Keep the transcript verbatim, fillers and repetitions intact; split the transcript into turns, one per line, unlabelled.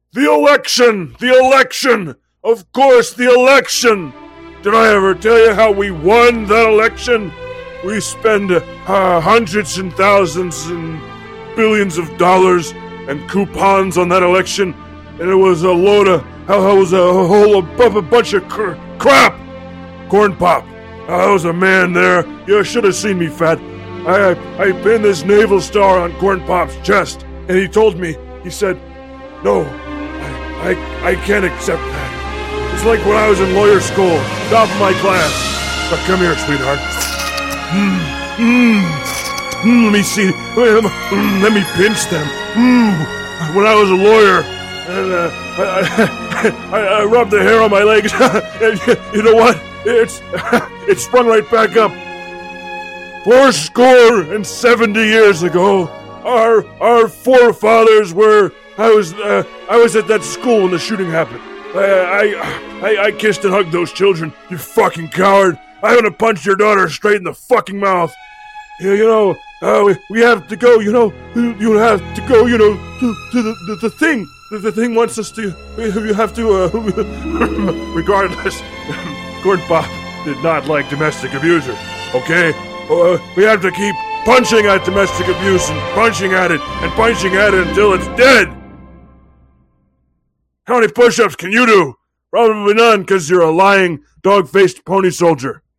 The election! The election! Of course, the election! Did I ever tell you how we won that election? We spend uh, hundreds and thousands and billions of dollars and coupons on that election, and it was a load of, how it was a whole a, a bunch of cr- crap! Corn Pop, uh, there was a man there. You should have seen me, Fat. I, I I pinned this naval star on Corn Pop's chest, and he told me, he said, no, I, I, I can't accept that. It's like when I was in lawyer school, top of my class. But come here, sweetheart. Mmm, mmm, mmm, let me see, mm, let me pinch them. Mmm, when I was a lawyer, and uh, I, I, I rubbed the hair on my legs, and you know what? It's, it sprung right back up. Four score and seventy years ago, our our forefathers were. I was uh, I was at that school when the shooting happened. I, I I I kissed and hugged those children. You fucking coward! I'm gonna punch your daughter straight in the fucking mouth. You, you know, uh, we, we have to go. You know, you have to go. You know, to, to the, the the thing. The, the thing wants us to. You have to. Uh, regardless, Corn Pop did not like domestic abusers. Okay. Uh, we have to keep punching at domestic abuse and punching at it and punching at it until it's dead. How many push-ups can you do? Probably none, because you're a lying, dog-faced pony soldier.